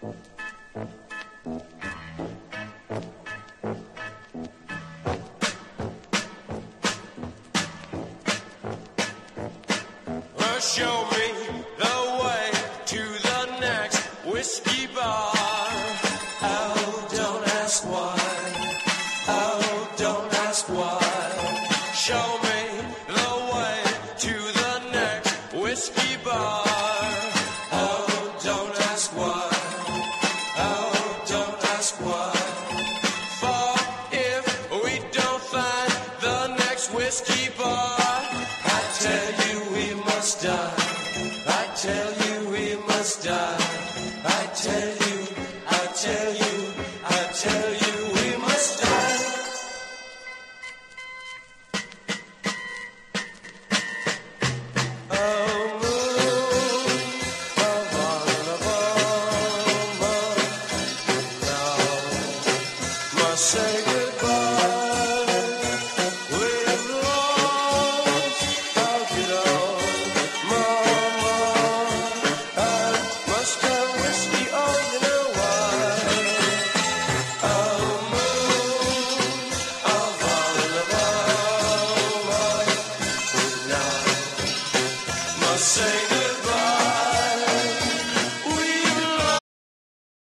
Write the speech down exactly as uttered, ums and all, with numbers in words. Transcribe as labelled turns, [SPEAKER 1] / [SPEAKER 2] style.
[SPEAKER 1] Show me the way to the next whiskey bar. Oh, don't ask why. Oh, don't ask why. Show me the way to the next whiskey bar. Oh, don't ask why. Oh, don't ask why. For if we don't find the next whiskey bar, I tell you we must die. I tell you we must die. I tell you, I tell you, I tell you we must die. Oh, moon, oh, on a bomb, now must say